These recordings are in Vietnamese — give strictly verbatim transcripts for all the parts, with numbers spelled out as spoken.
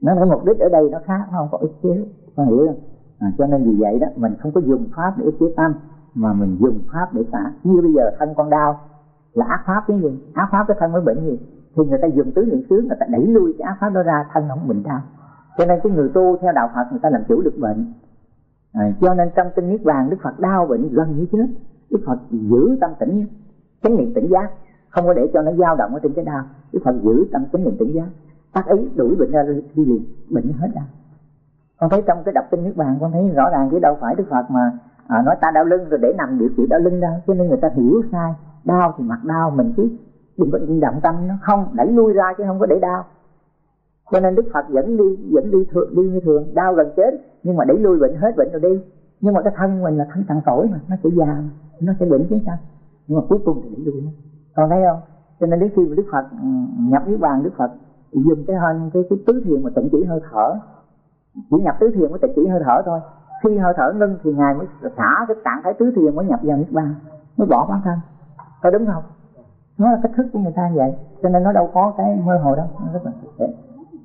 Nó cái mục đích ở đây nó khác, nó không có ức chế, con hiểu không? À, cho nên vì vậy đó mình không có dùng pháp để ức chế tâm, mà mình dùng pháp để xả. Như bây giờ thân con đau là ác pháp cái gì? Ác pháp cái thân mới bệnh gì? Thì người ta dùng tứ niệm xứ, người ta đẩy lui cái ác pháp đó ra, thân không bệnh đau. Cho nên cái người tu theo đạo Phật người ta làm chủ được bệnh. À, cho nên trong kinh Niết Bàn Đức Phật đau bệnh gần như chết, Đức Phật giữ tâm tĩnh, chánh niệm tỉnh giác, không có để cho nó dao động ở trên cái đau. Đức Phật giữ tâm chánh niệm tỉnh giác, tác ý đuổi bệnh ra đi liền, bệnh hết đau. Con thấy trong cái đọc kinh Niết Bàn con thấy rõ ràng, chứ đâu phải Đức Phật mà à, nói ta đau lưng rồi để nằm điều trị đau lưng đâu. Cho nên người ta hiểu sai, đau thì mặc đau, mình cứ đừng có động tâm, nó không đẩy lui ra chứ không có để đau. Cho nên Đức Phật dẫn đi dẫn đi thường, đi như thường, đau gần chết nhưng mà đẩy lui bệnh, hết bệnh rồi đi. Nhưng mà cái thân mình là thân cằn cỗi mà, nó sẽ già, nó sẽ bệnh chứ sao. Nhưng mà cuối cùng thì đẩy lui nó. Con thấy không? Cho nên đến khi mà Đức Phật nhập Niết Bàn, Đức Phật dùng cái hơi cái, cái tứ thiền mà tịnh chỉ hơi thở, chỉ nhập tứ thiền mới tịnh chỉ hơi thở thôi. Khi hơi thở ngưng thì ngài mới xả cái trạng thái tứ thiền mới nhập vào Niết Bàn, mới bỏ bản thân. Có đúng không? Nó là cách thức của người ta vậy. Cho nên nó đâu có cái mơ hồ đâu, nó rất là thực tế.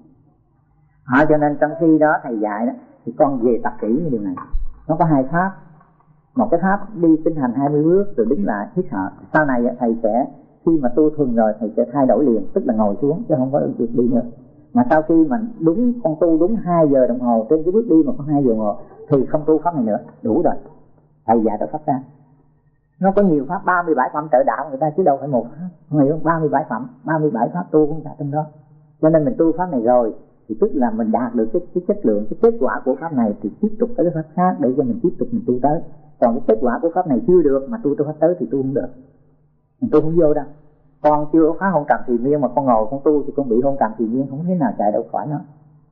À, cho nên trong khi đó thầy dạy đó thì con về tập kỹ như điều này. Nó có hai pháp. Một cái pháp đi tinh hành hai mươi bước rồi đứng lại hít thở. Sau này thầy sẽ khi mà tu thuần rồi thầy sẽ thay đổi liền, tức là ngồi xuống chứ không có việc đi nữa. Mà sau khi mà đúng con tu đúng hai giờ đồng hồ trên cái bước đi mà có hai giờ đồng hồ thì không tu pháp này nữa, đủ rồi. Thầy dạy đó pháp ra. Nó có nhiều pháp, ba mươi bảy phẩm trợ đạo người ta chứ đâu phải một pháp. Người không, ba mươi bảy phẩm, ba mươi bảy pháp tu cũng cả trong đó. Cho nên mình tu pháp này rồi thì tức là mình đạt được cái, cái chất lượng, cái kết quả của pháp này thì tiếp tục tới cái pháp khác để cho mình tiếp tục mình tu tới. Còn cái kết quả của pháp này chưa được mà tu tới pháp tới thì tu không được, mình tu không vô đâu. Con chưa phá hôn trầm thì miên mà con ngồi con tu thì con bị hôn trầm thì miên, không thế nào chạy đâu khỏi nó.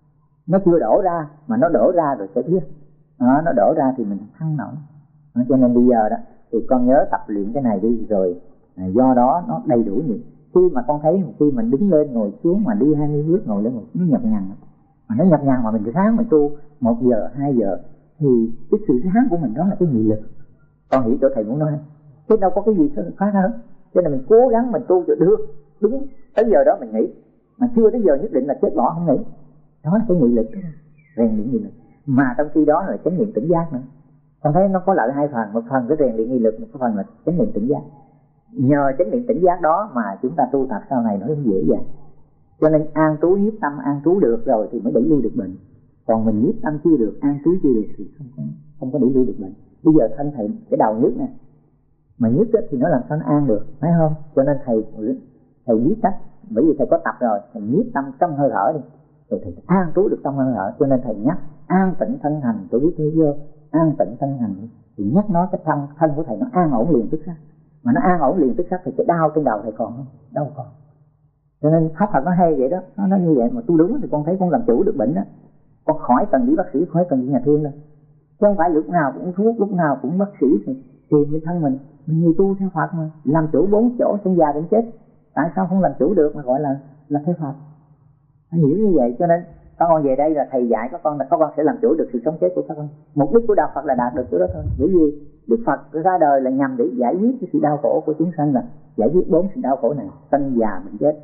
Nó chưa đổ ra mà nó đổ ra rồi sẽ biết. Đó, nó đổ ra thì mình thăng nổi. Đó, cho nên bây giờ đó thì con nhớ tập luyện cái này đi rồi à, do đó nó đầy đủ nhiều. Khi mà con thấy khi mình đứng lên ngồi xuống mà đi hai mươi bước ngồi lên ngồi nó nhập nhằn, mà nó nhập nhằn mà mình sáng mình tu một giờ hai giờ thì cái sự sáng của mình đó là cái nghị lực. Con hiểu chỗ thầy muốn nói, chứ đâu có cái gì khác hơn. Cho nên mình cố gắng mình tu cho được đúng tới giờ đó mình nghỉ, mà chưa tới giờ nhất định là chết bỏ không nghỉ. Đó là cái nghị lực, rèn luyện nghị lực. Mà trong khi đó là chánh niệm tỉnh giác nữa. Con thấy nó có lợi hai phần, một phần cái rèn luyện nghị lực, một phần là chánh niệm tỉnh giác. Nhờ chánh niệm tỉnh giác đó mà chúng ta tu tập sau này nó cũng dễ dàng. Cho nên an trú nhiếp tâm, an trú được rồi thì mới đẩy lui được bệnh. Còn mình nhiếp tâm chưa được, an trú chưa được thì không có, không có đẩy lui được bệnh. Bây giờ thân thầy cái đầu nhức nè, mà nhức thì nó làm sao nó an được, phải không? Cho nên thầy thầy biết cách, bởi vì thầy có tập rồi, thầy nhiếp tâm trong hơi thở đi, rồi thầy an trú được trong hơi thở. Cho nên thầy nhắc an tịnh thân hành, tôi biết thế chưa? An tịnh thân hành thì nhắc nó cái thân thân của thầy nó an ổn liền tức khắc. Mà nó an ổn liền tức khắc thì cái đau trên đầu thầy còn không? Đâu còn. Cho nên pháp Phật nó hay vậy đó, nó nói như vậy mà tu đúng thì con thấy con làm chủ được bệnh đó. Con khỏi cần đi bác sĩ, khỏi cần đi nhà thương đâu. Chứ không phải lúc nào cũng uống thuốc, lúc nào cũng bác sĩ thì tìm với thân mình. Mình nhiều tu theo Phật mà, làm chủ bốn chỗ sinh già đến chết. Tại sao không làm chủ được mà gọi là là theo Phật? Anh hiểu như vậy. Cho nên các con về đây là thầy dạy các con là các con sẽ làm chủ được sự sống chết của các con. Mục đích của đạo Phật là đạt được cái đó thôi. Bởi vì Đức Phật ra đời là nhằm để giải quyết cái sự đau khổ của chúng sanh, là giải quyết bốn sự đau khổ này: sanh, già, bệnh, chết.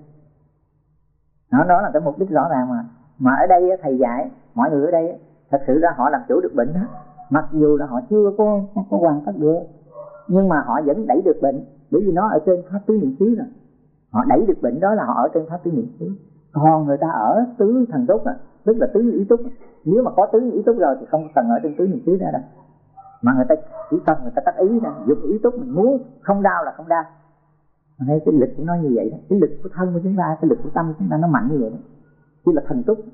Đó, đó là cái mục đích rõ ràng mà. Mà ở đây thầy dạy mọi người ở đây thật sự ra họ làm chủ được bệnh đó. Mặc dù là họ chưa có có hoàn tất được, nhưng mà họ vẫn đẩy được bệnh, bởi vì nó ở trên pháp tứ niệm xứ rồi. Họ đẩy được bệnh đó là họ ở trên pháp tứ niệm xứ. Còn người ta ở tứ thần túc, tức là tứ ý túc. Nếu mà có tứ ý túc rồi thì không cần ở trên tứ niệm xứ ra đâu. Mà người ta chỉ cần người ta tắt ý ra, dùng ý túc, mình muốn không đau là không đau. Mà đây cái lực của nó như vậy đó, cái lực của thân của chúng ta, cái lực của tâm của chúng ta nó mạnh như vậy đó. Chứ là thần túc,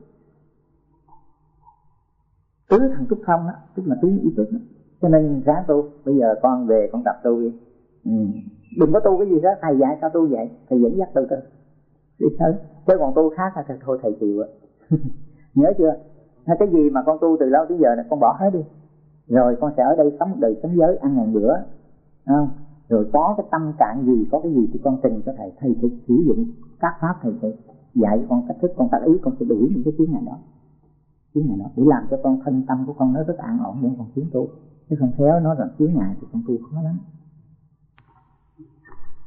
tứ thần túc không đó, tức là tứ ý túc đó. Cho nên ráng tu. Bây giờ con về con tập tu đi. Ừ. Đừng có tu cái gì đó thầy dạy sao tu vậy, thầy dẫn dắt tu cơ đi thôi. Chứ còn tu khác thì thôi thầy chịu ạ. Nhớ chưa? Cái gì mà con tu từ lâu tới giờ này con bỏ hết đi, rồi con sẽ ở đây sống một đời sống giới, ăn ngàn bữa, không? Rồi có cái tâm trạng gì, có cái gì thì con trình cho thầy, thầy sẽ sử dụng các pháp, thầy sẽ dạy con cách thức, con tác ý, con sẽ đuổi những cái tiếng này đó, tiếng này đó để làm cho con thân tâm của con nó rất an ổn để con tiến tu. Chứ không khéo nó là tiếng ngại thì con tu khó lắm.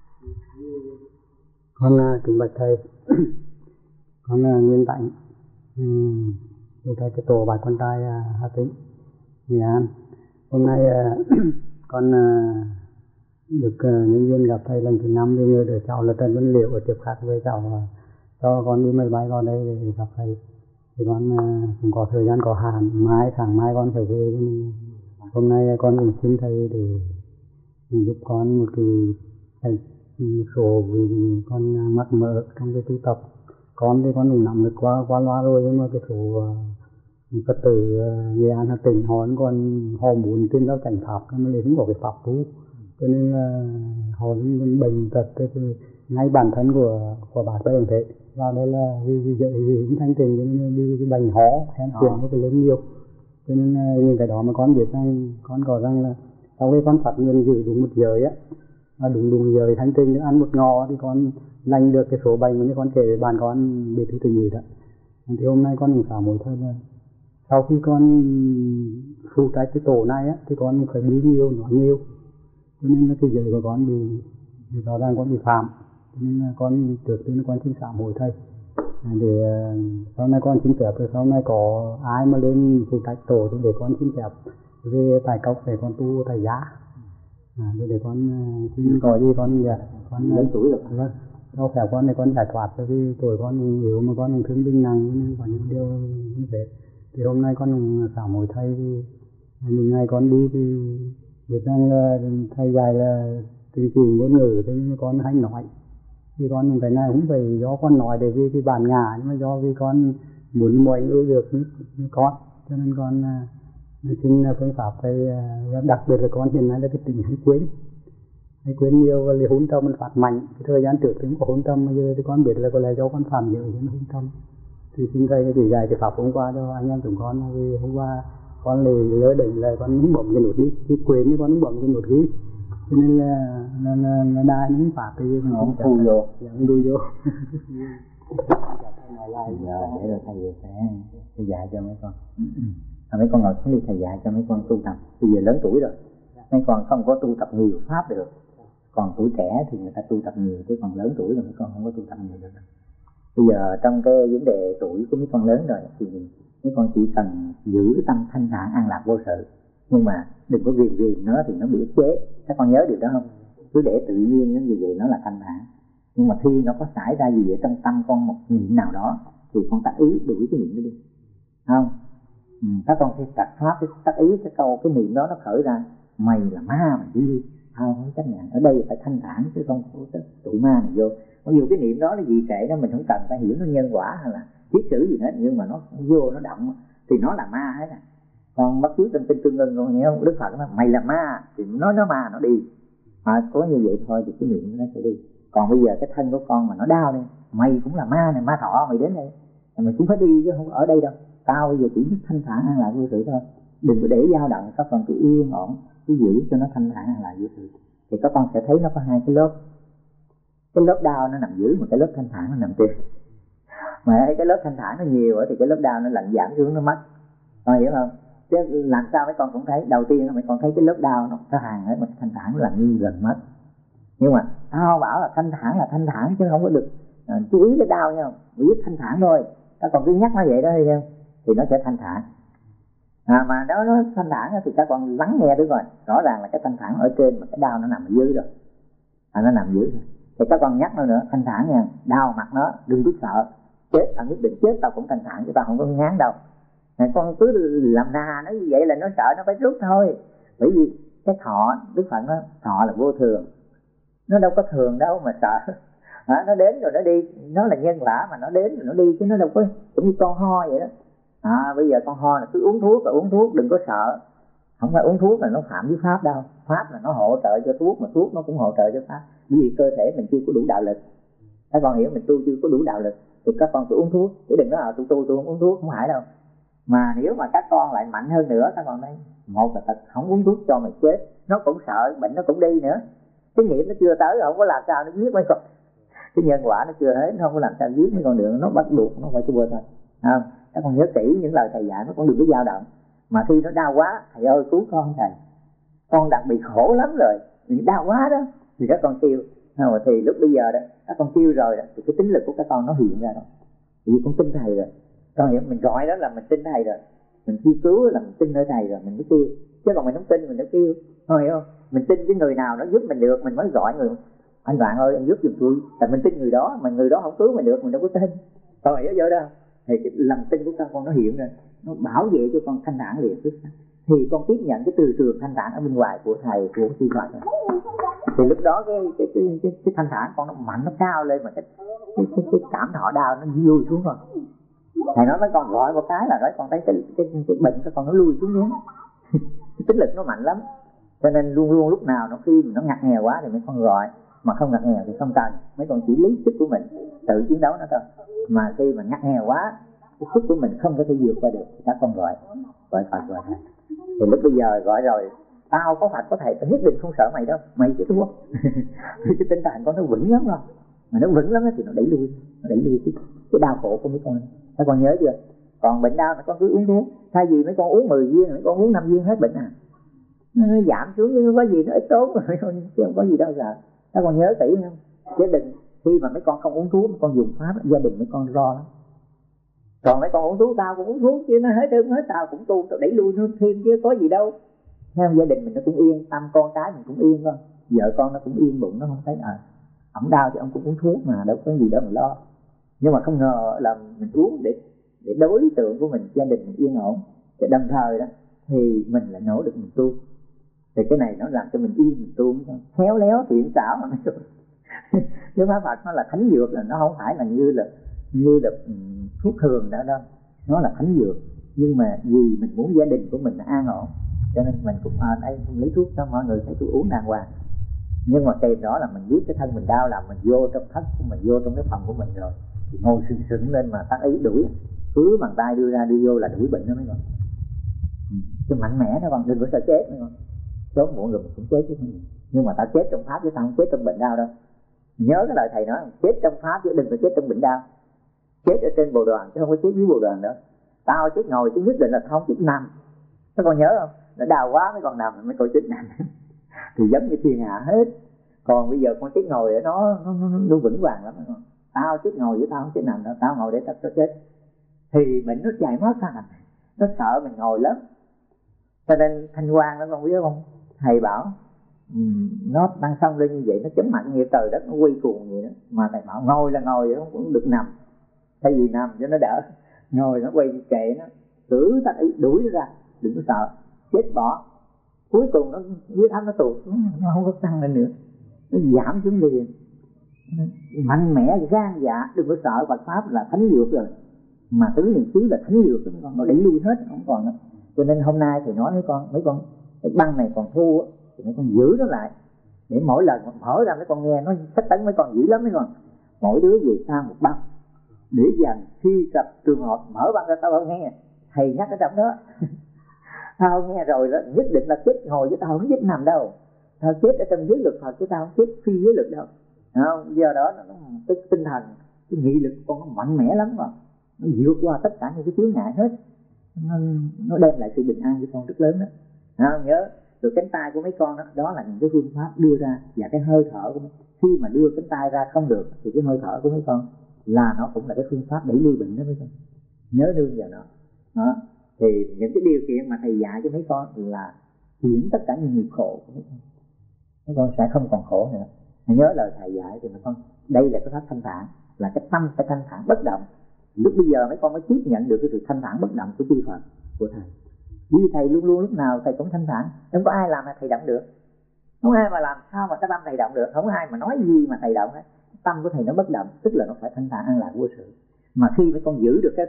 Con kính bạch thầy, con Nguyên Tạnh Ừ, tôi thấy cái tổ bài con trai Hà Tĩnh, Nghệ An. Hôm nay con được nhân viên gặp thầy lần thứ năm, thì người đỡ cháu là Trần Văn Liễu ở tiếp khác với cháu cho con đi máy bay vào đây để gặp thầy. Thì con cũng có thời gian có hạn, mai tháng mai con phải về. Hôm nay con cũng xin thầy để giúp con một cái thầy một số vì con mắc mơ trong cái tu tập. Con thì con cũng nắm được qua qua loa rồi, nhưng mà cái số Phật tử Nghệ An Hà Tĩnh họ còn họ muốn tin vào cảnh pháp, nó lại không có cái pháp tu, cho nên là họ bệnh tật thì ngay bản thân của của bà tôi cũng thế. Và đây là vì vì vậy vì cũng thanh tịnh, cho nên vì cái bệnh họ hen tiền nó phải lên nhiều, cho nên những cái đó mà con biết rằng con có rằng là sau khi con phát nguyện giữ đúng một giờ á, mà đúng đúng giờ thanh tịnh ăn một ngọ thì con lành được cái số bệnh mà như con kể với bạn con bị thứ tình gì đó. Thì hôm nay con cũng xả mỗi thôi là sau khi con phụ trách cái tổ này á thì con phải đi nhiều nói nhiều, cho nên là cái giới của con bị thì rõ ràng con bị phạm, cho nên là con trước tiên con xin xả mỗi thầy để sau này con xin phép, rồi sau này có ai mà lên phụ trách tổ thì để con xin phép về tài cốc để con tu tài giá. À, để, để con xin có gì con dạ con lớn tuổi rồi. Vâng, sau phép con này con giải thoát cho cái tuổi con yếu mà con thương binh nặng, nên có những điều như thế. Thì hôm nay con xả mỗi thầy thì những ngày con đi thì biết rằng là thầy dạy là chương trình ngôn ngữ, thế nhưng mà con hay nói. Thì con cái này cũng phải do con nói để vì cái bản ngã, nhưng mà do vì con muốn mọi người được như, như con, cho nên con xin phương pháp thầy. Đặc biệt là con hiện nay là cái tình hay quên hay quên nhiều và hôn tâm mình phát mạnh. Cái thời gian trước thì cũng có hôn tâm, bây giờ thì con biết là có lẽ do con phạm nhiều đến hôn tâm. Thì xin thầy chỉ dạy cái pháp hôm qua cho anh em chúng con, vì hôm qua con lại nhớ định là con muốn bấm cái nút đi, khi quên thì con muốn bấm cái nút đi, cho nên là là là, là đai nó phạt thì nó không thu vô, không thu vô. Giờ để rồi thầy sẽ sẽ dạy cho mấy con. Mấy con ngồi xuống đi, thầy dạy cho mấy con tu tập. Bây giờ lớn tuổi rồi, mấy con không có tu tập nhiều pháp được. Còn tuổi trẻ thì người ta tu tập nhiều, chứ còn lớn tuổi rồi mấy con không có tu tập nhiều được. Bây giờ trong cái vấn đề tuổi của mấy con lớn rồi thì mấy con chỉ cần giữ tâm thanh thản an lạc vô sự, nhưng mà đừng có ghiền ghiền nó thì nó bị ức chế. Các con nhớ điều đó không? Cứ để tự nhiên nó như vậy, nó là thanh thản. Nhưng mà khi nó có xảy ra gì ở trong tâm con một niệm nào đó thì con tác ý đuổi cái niệm đó đi, không? Ừ, các con sẽ đặt pháp cái tác ý cái câu cái niệm đó nó khởi ra, mày là ma mày đi, không không chấp nhận. Ở đây phải thanh thản chứ không có tụi ma này vô. Mặc dù cái niệm đó là gì kệ đó, mình không cần phải hiểu nó nhân quả hay là thiết sử gì hết, nhưng mà nó vô nó động thì nó là ma hết. À, con bắt chước trong kinh Tương Ưng con nghe không? Đức Phật nói mày là ma thì nói nó ma nó đi, à, có như vậy thôi thì cái niệm nó sẽ đi. Còn bây giờ cái thân của con mà nó đau đi, mày cũng là ma này, ma thọ mày đến đây, mày cũng phải đi chứ không ở đây đâu. Tao bây giờ chỉ biết thanh thản an lạc vô sự thôi, đừng có để dao động. Các con cứ yên ổn, cứ giữ cho nó thanh thản an lạc vô sự, thì các con sẽ thấy nó có hai cái lớp. Cái lớp đau nó nằm dưới, mà cái lớp thanh thản nó nằm trên. Mà cái lớp thanh thản nó nhiều thì cái lớp đau nó lạnh giảm xuống nó mất. Con hiểu không? Chứ làm sao mấy con cũng thấy, đầu tiên mấy con thấy cái lớp đau nó có hàng ấy, mà thanh thản nó là như gần mất. Nhưng mà tao bảo là thanh thản là thanh thản chứ không có được à, chú ý cái đau nha, biết thanh thản thôi. Các con cứ nhắc nó vậy đó thấy không? Thì nó sẽ thanh thản. À, mà đó nó thanh thản thì các con lắng nghe được rồi, rõ ràng là cái thanh thản ở trên mà cái đau nó nằm ở dưới rồi. À, nó nằm dưới rồi. Thì các con nhắc nó nữa, thanh thản nha, đau mặt nó, đừng có sợ, chết tao nhất định chết tao cũng thanh thản chứ tao không có ngán đâu. À, con cứ làm nà nó như vậy là nó sợ nó phải rút thôi. Bởi vì cái thọ, Đức Phật nói thọ là vô thường, nó đâu có thường đâu mà sợ. À, nó đến rồi nó đi, nó là nhân quả mà nó đến rồi nó đi, chứ nó đâu có, cũng như con ho vậy đó. À, bây giờ con ho là cứ uống thuốc là uống thuốc, đừng có sợ. Không phải uống thuốc là nó phạm với pháp đâu, pháp là nó hỗ trợ cho thuốc, mà thuốc nó cũng hỗ trợ cho pháp. Vì cơ thể mình chưa có đủ đạo lực. Các con hiểu mình tu chưa có đủ đạo lực thì các con cứ uống thuốc, chứ đừng nói là tôi tu tôi không uống thuốc, không phải đâu. Mà nếu mà các con lại mạnh hơn nữa, các con nói một là thật không uống thuốc cho mày chết, nó cũng sợ bệnh nó cũng đi nữa. Cái nghiệp nó chưa tới, không có làm sao nó giết mấy con. Cái nhân quả nó chưa hết, nó không có làm sao giết mấy con được, nó bắt buộc nó phải chua thôi. Không? Các con nhớ kỹ những lời thầy dạy, nó cũng đừng có dao động. Mà khi nó đau quá, thầy ơi cứu con thầy, con đặc biệt khổ lắm rồi, đau quá đó, thì các con kêu. Mà thì lúc bây giờ đó, các con kêu rồi đó, thì cái tính lực của các con nó hiện ra rồi. Vì con tin thầy rồi, Con hiểu, mình gọi đó là mình tin thầy rồi, mình kêu cứu là mình tin nơi thầy rồi mình mới kêu, chứ còn mình không tin mình đâu kêu. Con hiểu không? Mình tin cái người nào đó giúp mình được mình mới gọi người anh bạn ơi anh giúp giùm tôi, tại mình tin người đó, mà người đó không cứu mình được mình đâu có tin. Con hiểu vô đó không? Thì cái lòng tin của con con nó hiện ra, nó bảo vệ cho con thanh thản liền tức thì con tiếp nhận cái từ trường thanh thản ở bên ngoài của thầy của sư Phật. Thì lúc đó cái cái cái cái, cái thanh thản con nó mạnh, nó cao lên, mà cái cái cái, cái cảm thọ đau nó lui xuống rồi. Thầy nói mấy con gọi một cái là nói con thấy cái cái, cái, cái bệnh của con nó lui xuống xuống. Cái tính lực nó mạnh lắm, cho nên luôn luôn lúc nào nó khi nó ngặt nghèo quá thì mấy con gọi, mà không ngặt nghèo thì không cần, mấy con chỉ lý sức của mình tự chiến đấu nó thôi. Mà khi mà ngặt nghèo quá, cái sức của mình không có thể vượt qua được, các con gọi gọi Phật gọi thầy. Thì lúc bây giờ gọi rồi, tao có Phật có thầy tao nhất định không sợ mày đâu, mày chứ thua. Thì cái tinh thần con nó vững lắm rồi, mà nó vững lắm thì nó đẩy lui, nó đẩy lui cái, cái đau khổ của mấy con. Các con nhớ chưa? Còn bệnh đau mấy con cứ uống thuốc, thay vì mấy con uống mười viên, mấy con uống năm viên hết bệnh à. Nó giảm xuống nhưng có gì nó ít tốt rồi, chứ không có gì đâu sợ. Các con nhớ kỹ không? Chứ đừng khi mà mấy con không uống thuốc, mấy con dùng pháp, gia đình mấy con lo lắm. Còn mấy con uống thuốc, tao cũng uống thuốc chứ nó hết đơn hết, tao cũng tu, tao đẩy lui nó thêm chứ có gì đâu. Theo gia đình mình nó cũng yên tâm, con cái mình cũng yên không, vợ con nó cũng yên bụng, nó không thấy à ổng đau thì ông cũng uống thuốc mà đâu có gì đâu mà lo. Nhưng mà không ngờ là mình uống để để đối tượng của mình, gia đình mình yên ổn, và đồng thời đó thì mình lại nỗ lực mình tu. Thì cái này nó làm cho mình yên mình tu, khéo léo thiện xảo mà. Chứ pháp Phật nó là thánh dược, là nó không phải là như là như là thuốc thường đó đâu, nó là thánh dược. Nhưng mà vì mình muốn gia đình của mình an ổn, cho nên mình cũng ở đây không lấy thuốc cho mọi người thấy tôi uống đàng hoàng. Nhưng mà kèm đó là mình biết cái thân mình đau, là mình vô trong thất của mình, vô trong cái phòng của mình rồi thì ngồi sừng sững lên mà tác ý đuổi, cứ bàn tay đưa ra đưa vô là đuổi bệnh đó mấy con. Chứ mạnh mẽ đó con, đừng có sợ chết mấy con. Sớm muộn rồi mình cũng chết chứ không gì. Nhưng mà tao chết trong pháp chứ tao không chết trong bệnh đau đâu. Nhớ cái lời thầy nói, chết trong pháp chứ đừng có chết trong bệnh đau. Chết ở trên bồ đoàn chứ không có chết dưới bồ đoàn nữa. Tao chết ngồi chứ nhất định là tao không chết nằm. Các con nhớ không? Nó đau quá mấy con nằm, mấy con chết nằm. Thì giống như thiên hạ hết. Còn bây giờ con chết ngồi ở nó nó, nó, nó vững vàng lắm. Tao chết ngồi với tao không chết nằm đâu, tao ngồi để tao chết. Thì bệnh nó chạy mất ra nằm. Nó sợ mình ngồi lắm. Cho nên Thanh Quang đó con biết không? Thầy bảo um, nó đang xông lên như vậy, nó chấm mạnh như trời đất, nó quy cuồng vậy đó. Mà thầy bảo ngồi là ngồi vậy, không được nằm. Thay vì nằm cho nó đỡ, ngồi nó quay kệ nó, cứ ta đuổi nó ra, đừng có sợ, chết bỏ. Cuối cùng nó huyết áp nó tụt xuống, nó không có tăng lên nữa, nó giảm xuống liền. Mạnh mẽ, gan dạ, đừng có sợ. Phật pháp là thánh dược rồi, mà tứ niệm xứ là thánh dược, nó đẩy lui hết, không còn nữa. Cho nên hôm nay thì nói mấy con, mấy con cái băng này còn thua á, thì mấy con giữ nó lại, để mỗi lần mở ra mấy con nghe nó sách tấn mấy con dữ lắm mấy con. Mỗi đứa về xa một băng, để dành khi gặp trường hợp mở băng ra tao không nghe, thầy nhắc ở trong đó. Tao nghe rồi đó, nhất định là chết ngồi chứ tao không chết nằm đâu, tao chết ở trong giới lực Phật chứ tao không chết phi giới lực đâu. Không, giờ đó nó, cái tinh thần, cái nghị lực của con nó mạnh mẽ lắm mà, nó vượt qua tất cả những cái chướng ngại hết, nó, nó đem lại sự bình an cho con rất lớn đó. Không, nhớ từ cánh tay của mấy con đó, đó là những cái phương pháp đưa ra, và cái hơi thở của mấy, khi mà đưa cánh tay ra không được thì cái hơi thở của mấy con là nó cũng là cái phương pháp đẩy lui bệnh đó mấy con. Nhớ nương vào nó. Đó. Thì những cái điều kiện mà thầy dạy cho mấy con là chuyển tất cả những nghiệp khổ của mấy con. Mấy con sẽ không còn khổ nữa. Nhớ lời thầy dạy thì mấy con, đây là cái pháp thanh thản, là cái tâm sẽ thanh thản bất động. Lúc bây giờ mấy con mới tiếp nhận được cái sự thanh thản bất động của chư Phật, của thầy. Vì thầy luôn luôn lúc nào thầy cũng thanh thản, không có ai làm mà thầy động được. Không ai mà làm sao mà cái tâm thầy động được, không ai mà nói gì mà thầy động hết. Tâm của thầy nó bất động, tức là nó phải thanh thản an lạc vô sự. Mà khi mấy con giữ được cái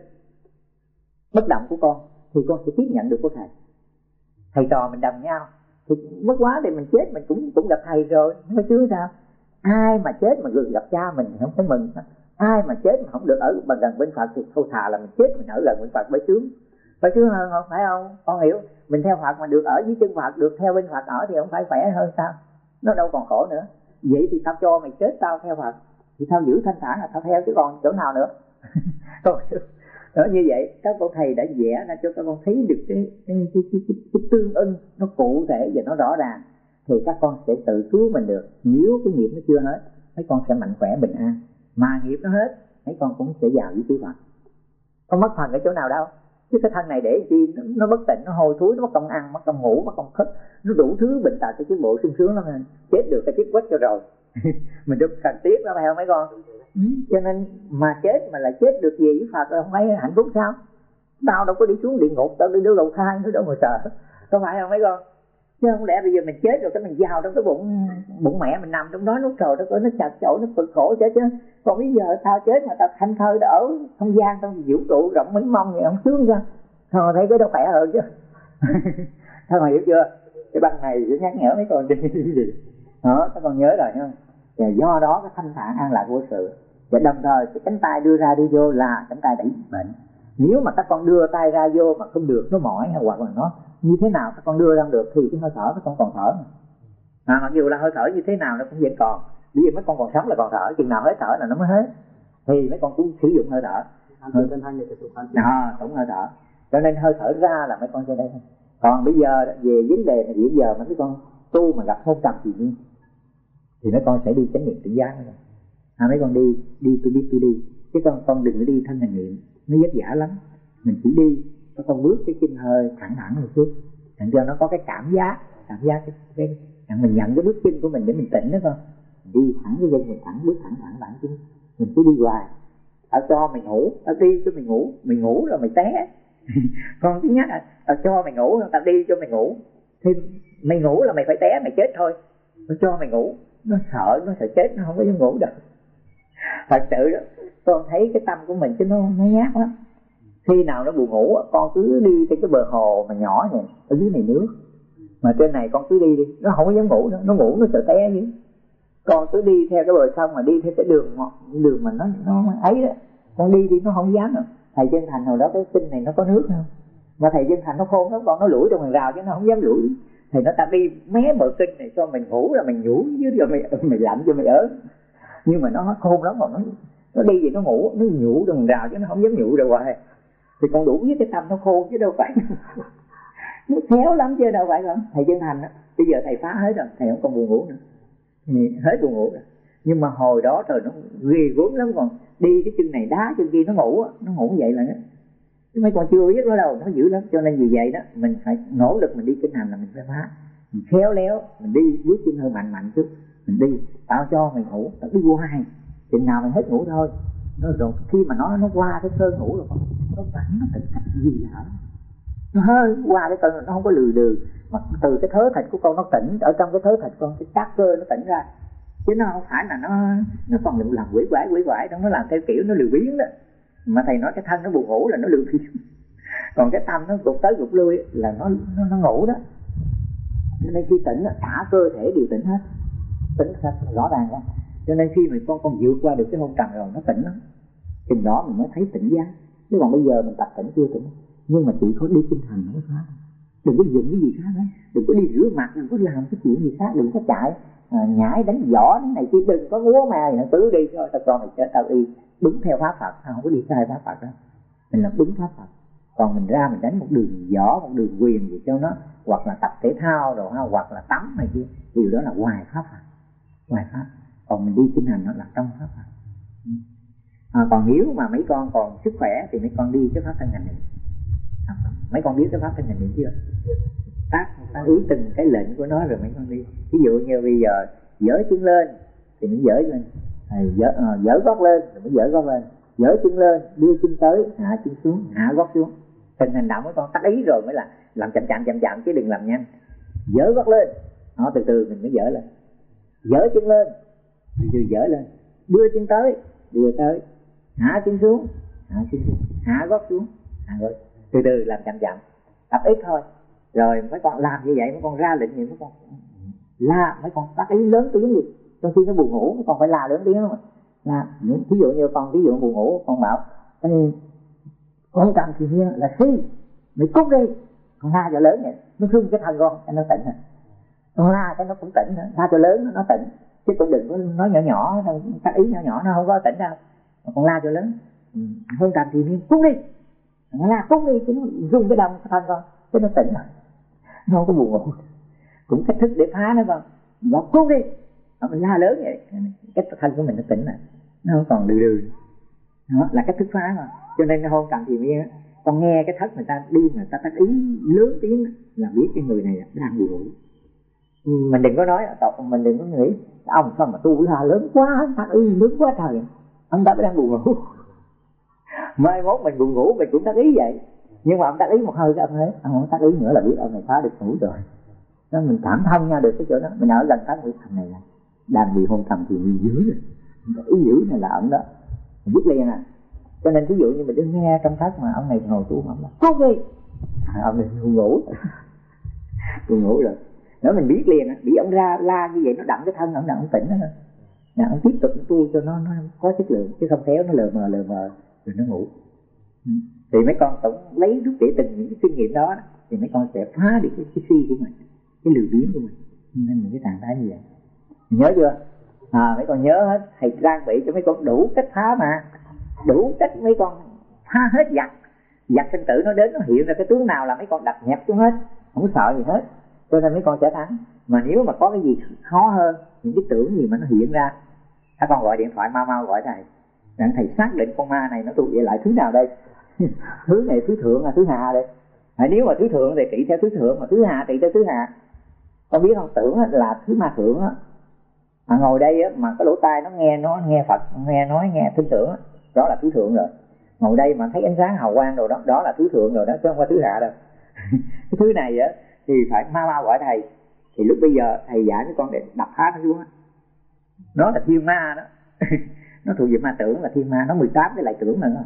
bất động của con thì con sẽ tiếp nhận được của thầy. Thầy trò mình đồng nhau thì mất quá thì mình chết mình cũng cũng gặp thầy rồi, nhưng mà chứ sao? Ai mà chết mà gần gặp cha mình thì không phải mừng. Ai mà chết mà không được ở gần bên Phật thì thôi thà là mình chết mình ở gần bên Phật bởi sướng. Bởi sướng hơn không phải không? Con hiểu, mình theo Phật mà được ở dưới chân Phật, được theo bên Phật ở thì không phải khỏe hơn sao? Nó đâu còn khổ nữa. Vậy thì tao cho mày chết tao theo Phật, thì tao giữ thanh thản là tao theo chứ còn chỗ nào nữa. Con hiểu. Đó, như vậy các con thầy đã vẽ ra cho các con thấy được cái, cái, cái, cái, cái, cái tương ưng nó cụ thể và nó rõ ràng, thì các con sẽ tự cứu mình được. Nếu cái nghiệp nó chưa hết, mấy con sẽ mạnh khỏe bình an. Mà nghiệp nó hết, mấy con cũng sẽ vào với chư Phật. Không mất thần ở chỗ nào đâu. Chứ cái thân này để chi nó, nó bất tịnh, nó hôi thối, nó mất công ăn, mất công ngủ, mất công thức, nó đủ thứ bệnh tật cho cái bộ sung sướng lắm. Chết được cái chết quách cho rồi. Mình rất cần tiếc lắm phải không mấy con? Ừ. Cho nên mà chết mà lại chết được gì với Phật không phải hạnh phúc sao? Tao đâu có đi xuống địa ngục, tao đi đưa đầu thai nữa đâu mà sợ. Có phải không mấy con? Chứ không lẽ bây giờ mình chết rồi cái mình vào trong cái bụng bụng mẹ mình nằm trong đó nó trời đất ơi, nó chặt chội, nó cực khổ chết chứ. Còn bây giờ tao chết mà tao thanh thơi đã ở không gian trong vũ trụ rộng mênh mông vậy không sướng sao? Thôi thấy cái đó khỏe hơn chứ. Sao mà hiểu chưa? Cái băng này sẽ nhắc nhở mấy con đi gì đó, các con nhớ rồi không? Và do đó cái thanh thản an lạc vô sự, và đồng thời cái cánh tay đưa ra đi vô là cánh tay đẩy bệnh. Nếu mà các con đưa tay ra vô mà không được, nó mỏi hay hoặc là nó như thế nào các con đưa ra được thì cái hơi thở các con còn thở. À, mặc dù là hơi thở như thế nào nó cũng vẫn còn. Bởi vì mấy con còn sống là còn thở, chừng nào hết thở là nó mới hết. Thì mấy con cũng sử dụng hơi thở. Hơi trên hai người tiếp tục hành. À, cũng hơi thở. Cho nên hơi thở ra là mấy con trên đây. Còn bây giờ về vấn đề này, bây giờ mà mấy con tu mà gặp hôn trầm gì nhiên thì mấy con sẽ đi chánh niệm tỉnh giác. À, mấy con đi, đi tôi đi tôi đi. Chứ con con đừng có đi thân hành niệm, nó vất vả lắm. Mình chỉ đi, các con bước cái chân hơi thẳng thẳng một chút, làm cho nó có cái cảm giác, cảm giác cái, cái, cái mình nhận cái bước chân của mình để mình tỉnh đó con. Đi thẳng cái chân mình thẳng, bước thẳng thẳng thẳng chứ, mình cứ đi hoài. Ở cho mình ngủ, tao đi cho mình ngủ, mình ngủ rồi mày té. Con thứ nhất là tao cho mày ngủ, tao đi cho mày ngủ, thì mày ngủ là mày phải té, mày chết thôi. Tao cho mày ngủ, nó sợ, nó sợ chết, nó không có dám ngủ được. Thật sự đó, con thấy cái tâm của mình chứ nó nó nhát lắm. Khi nào nó buồn ngủ, con cứ đi trên cái bờ hồ mà nhỏ này, ở dưới này nước, mà trên này con cứ đi đi, nó không có dám ngủ nữa, nó ngủ nó sợ té dưới. Con cứ đi theo cái bờ sông mà đi theo cái đường đường mà nó nó ấy đó, con đi đi nó không dám nữa. Thầy Chân Thành hồi đó cái kinh này nó có nước không? Mà thầy Chân Thành nó khôn lắm, con nó lủi trong hàng rào chứ nó không dám lủi. Thầy nó ta đi mé bờ kinh này cho mình ngủ rồi mình nhủ dưới rồi mày mày lạnh cho mày ở. Nhưng mà nó khôn lắm, còn nó nó đi vậy nó ngủ, nó nhủ trong hàng rào chứ nó không dám nhủ rồi hoài. Thì con đủ với cái tâm nó khôn chứ đâu phải. Nó khéo lắm chứ đâu phải không? Thầy Chân Thành á, bây giờ thầy phá hết rồi, thầy không còn buồn ngủ nữa. Thì hết buồn ngủ rồi. Nhưng mà hồi đó trời nó ghê gớm lắm, còn đi cái chân này đá chân kia nó ngủ, nó ngủ vậy là nó. Chứ mấy con chưa biết nó đâu, nó dữ lắm. Cho nên vì vậy đó, mình phải nỗ lực mình đi kinh hành là mình phải phá. Mình khéo léo, mình đi bước chân hơi mạnh mạnh chút, mình đi, tạo cho mày ngủ, tao đi hoài, chừng nào mày hết ngủ thôi. Nó rồi khi mà nó nó qua cái cơn ngủ rồi, nó phản nó tỉnh cách gì hả? Nó hơi qua cái cơn nó không có lừ đừ, mà từ cái thớ thịt của con nó tỉnh, ở trong cái thớ thịt con cái tác cơ nó tỉnh ra, chứ nó không phải là nó nó còn làm quỷ quái quỷ quái đâu, nó làm theo kiểu nó lười biếng đó. Mà thầy nói cái thân nó buồn ngủ là nó lười biếng, còn cái tâm nó gục tới gục lui là nó nó, nó ngủ đó. Cho nên khi tỉnh cả cơ thể đều tỉnh hết, tỉnh hết rõ ràng đó. Cho nên khi mà con con vượt qua được cái hôn trầm rồi nó tỉnh lắm, chừng đó mình mới thấy tỉnh giác. Chứ còn bây giờ mình tập tỉnh chưa tỉnh. Nhưng mà chỉ có đi kinh hành mới phá. Đừng có dùng cái gì khác đấy, đừng có đi rửa mặt, đừng có làm cái chuyện gì khác, đừng có chạy à, nhảy đánh võ cái này kia, đừng có múa mà gì nữa, cứ đi thôi. Tao cho mày chết, tao đi đúng theo pháp Phật, tao không có đi sai pháp Phật đó. Mình làm đúng pháp Phật. Còn mình ra mình đánh một đường võ, một đường quyền gì cho nó, hoặc là tập thể thao rồi ha, hoặc là tắm này kia, điều đó là ngoài pháp Phật, ngoài pháp. Còn mình đi kinh hành nó là trong pháp Phật. À, còn nếu mà mấy con còn sức khỏe thì mấy con đi cái pháp thân hành niệm. À, mấy con biết cái pháp thân hành niệm chưa? Tác tác ý từng cái lệnh của nó rồi mấy con đi. Ví dụ như bây giờ dỡ chân lên thì mới dỡ lên, à, dỡ, à, dỡ gót lên rồi mới dỡ gót lên, dỡ chân lên đưa chân tới, hạ chân xuống, hạ gót xuống. Từng hành động mấy con tác ý rồi mới là làm chậm chậm chậm chậm chứ đừng làm nhanh. Dỡ gót lên, nó từ từ mình mới dỡ lên. Dỡ chân lên, từ từ dỡ lên, đưa chân tới, đưa tới, hạ chân xuống, hạ chân xuống, hạ gót xuống, hạ gót, từ từ làm chậm chậm, tập ít thôi. Rồi mấy con làm như vậy, mấy con ra lệnh như mấy con la, mấy con tác ý lớn tiếng gì, trong khi nó buồn ngủ mấy con phải la lớn tiếng mà. Là ví dụ như con ví dụ buồn ngủ con bảo con cầm thì nhiên là si mày cút đi, con la cho lớn vậy nó thương cái thân con cho nó tỉnh rồi, con la cái nó cũng tỉnh nữa, la cho lớn nó tỉnh, chứ cũng đừng có nói nhỏ nhỏ tác ý nhỏ nhỏ nó không có tỉnh đâu. Con la cho lớn, không cầm thì nhiên cút đi, nó la cút đi chứ nó rung cái đông cái thân con chứ nó tỉnh rồi, nó không có buồn ngủ. Cũng cách thức để phá nó con, nó cút đi, mình la lớn vậy cái thân của mình nó tỉnh rồi, nó không còn đừ đừ. Đó là cách thức phá mà. Cho nên cái hôn trầm thì miên con nghe cái thất người ta đi người ta tác ý lớn tiếng là biết cái người này đang buồn ngủ. Mình đừng có nói mình đừng có nghĩ ông sao mà tu la lớn quá, tác ý lớn quá trời, ông ta đang buồn ngủ. Mai mốt mình buồn ngủ mình cũng tác ý vậy, nhưng mà ông tác ý một hơi cái ông thấy ông không tác ý nữa là biết ông này phá được ngủ rồi. Đó, mình cảm thông nha được cái chỗ đó. Mình ở gần tác với thằng này là đang bị hôn trầm thì bị dữ rồi, ý dữ này là ông đó mình biết liền à. Cho nên ví dụ như mình đi nghe trong thất mà ông này ngồi tu mà ông nói cút đi, à, ông này buồn ngủ buồn ngủ rồi. Nếu mình biết liền á, bị ông ra la như vậy nó đặng cái thân ông đặng ông tỉnh đó thôi. Nè ông tiếp tục tu cho nó nó có chất lượng, chứ không khéo nó lờ mờ lờ mờ rồi nó ngủ. Ừ. Thì mấy con cũng lấy rút để từng những cái kinh nghiệm đó, đó thì mấy con sẽ phá được cái, cái si của mình, cái lười biếng của mình. Nên những cái trạng thái như vậy mình nhớ chưa? À, mấy con nhớ hết, thầy trang bị cho mấy con đủ cách phá mà, đủ cách mấy con phá hết giặc. Giặc sinh tử nó đến nó hiện ra cái tướng nào là mấy con đập nhẹp xuống hết, không sợ gì hết. Cho nên mấy con sẽ thắng. Mà nếu mà có cái gì khó hơn, những cái tưởng gì mà nó hiện ra, các con gọi điện thoại mau mau gọi thầy, để thầy xác định con ma này nó tụ về lại thứ nào đây. Thứ này thứ thượng là thứ hạ đây. À, nếu mà thứ thượng thì trị theo thứ thượng, mà thứ hạ trị theo thứ hạ. Con biết không, tưởng là thứ ma thượng á. À, ngồi đây á, mà cái lỗ tai nó nghe nó nghe Phật, nghe nói nghe tin tưởng á, đó là thứ thượng rồi. Ngồi đây mà thấy ánh sáng hào quang rồi đó, đó là thứ thượng rồi đó, chứ không phải thứ hạ đâu. Cái thứ này á thì phải mau mau gọi thầy. Thì lúc bây giờ thầy dạy mấy con để đập phá nó xuống á. Nó là thiên ma đó. Nó thuộc về ma tưởng là thiên ma, nó mười tám cái lại tưởng nữa.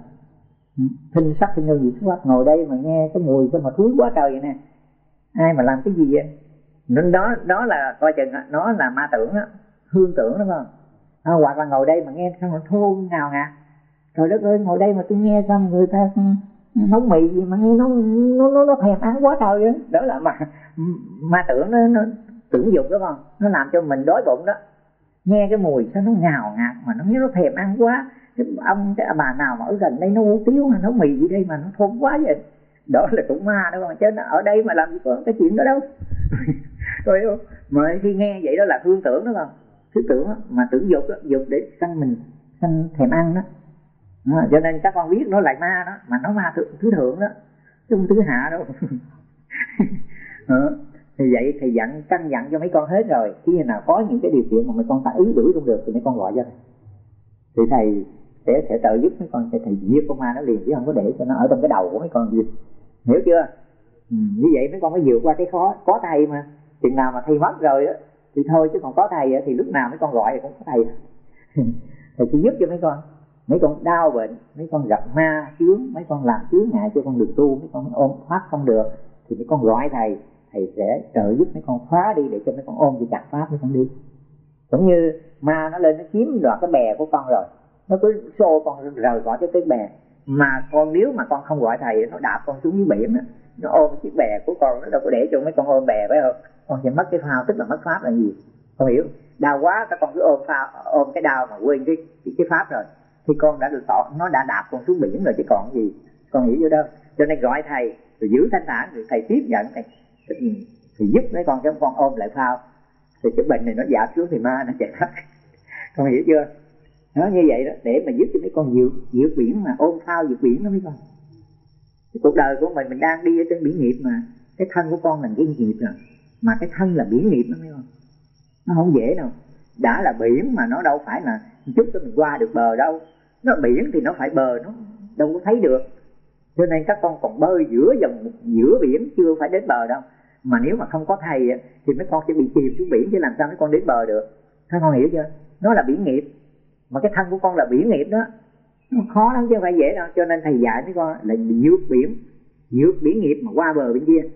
Thinh sắc thinh nhân gì xuất ngồi đây mà nghe cái mùi sao mà thúi quá trời vậy nè. Ai mà làm cái gì vậy? Nên đó đó là coi chừng nó là ma tưởng á, hương tưởng đúng không? À, hoặc là ngồi đây mà nghe sao mà thô ngào ngạt. Trời đất ơi, ngồi đây mà tôi nghe sao người ta nấu mì gì mà nghe nó nó nó, nó thèm ăn quá trời vậy. Đó là ma ma tưởng, nó, nó tưởng dục đúng không? Nó làm cho mình đói bụng đó. Nghe cái mùi sao nó ngào ngạt mà nó nghe nó thèm ăn quá. Cái ông cái bà nào mà ở gần đây nó hủ tiếu hay nấu mì gì đây mà nó thơm quá vậy. Đó là cũng ma đúng không? Chứ nó ở đây mà làm gì có cái chuyện đó đâu. Rồi không? Mà khi nghe vậy đó là hương tưởng đúng không? Thứ tưởng đó, mà tưởng dục đó, dục để săn mình săn thèm ăn đó. Đó, cho nên các con biết nó là ma đó, mà nó ma thứ, thứ thượng đó, chứ không thứ hạ đâu. Đó. Thì vậy thì dặn căn dặn cho mấy con hết rồi. Khi nào có những cái điều kiện mà mấy con ta ý đuổi không được thì mấy con gọi cho thầy. Thì thầy sẽ, sẽ trợ giúp mấy con, sẽ thầy giết con ma nó liền, chứ không có để cho nó ở trong cái đầu của mấy con gì. Hiểu chưa? Ừ, như vậy mấy con phải vượt qua cái khó. Có thầy mà, chừng nào mà thầy mất rồi á thì thôi, chứ còn có thầy á, thì lúc nào mấy con gọi thì cũng có thầy. Thầy sẽ giúp cho mấy con. Mấy con đau bệnh, mấy con gặp ma chướng, mấy con làm chướng ngại cho con đường tu, mấy con ôm thoát không được thì mấy con gọi thầy, thầy sẽ trợ giúp mấy con phá đi để cho mấy con ôm cho chặt pháp mấy con đi. Cũng như ma nó lên nó chiếm đoạt cái bè của con rồi, nó cứ xô con rời khỏi cái cái bè, mà con nếu mà con không gọi thầy nó đạp con xuống dưới biển đó, nó ôm chiếc bè của con, nó đâu có để cho mấy con ôm bè phải không? Con sẽ mất cái phao, tức là mất pháp là gì? Con hiểu? Đau quá các con cứ ôm phao, ôm cái đau mà quên cái cái, cái pháp rồi. Thì con đã được tỏ, nó đã đạp con xuống biển rồi chứ còn gì. Con hiểu vô đâu. Cho nên gọi thầy rồi giữ thanh thản, rồi thầy tiếp nhận thầy, thì giúp mấy con cho con ôm lại phao, thì cái bệnh này nó giảm xuống thì ma nó chạy thoát. Con hiểu chưa? Nó như vậy đó, để mà giúp cho mấy con vượt vượt biển, mà ôm phao vượt biển đó mấy con. Cái cuộc đời của mình mình đang đi ở trên biển nghiệp mà. Cái thân của con là cái nghiệp rồi, mà cái thân là biển nghiệp đó mấy con. Nó không dễ đâu. Đã là biển mà nó đâu phải là chút cho mình qua được bờ đâu. Nó biển thì nó phải bờ, nó đâu có thấy được. Cho nên các con còn bơi giữa dòng giữa biển, chưa phải đến bờ đâu. Mà nếu mà không có thầy thì mấy con sẽ bị chìm xuống biển, chứ làm sao mấy con đến bờ được. Các con hiểu chưa? Nó là biển nghiệp, mà cái thân của con là biển nghiệp đó. Nó khó lắm chứ không phải dễ đâu. Cho nên thầy dạy mấy con là vượt biển, vượt biển nghiệp mà qua bờ bên kia.